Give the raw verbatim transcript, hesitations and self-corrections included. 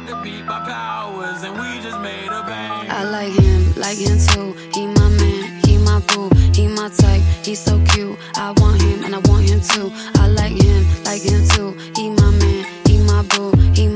could beat my powers, and we just made a bang. I like him, like him too. He my man, he my boo, he my type, he's so cute. I want him and I want him too. I like him, like him too. He my man, he my boo, he my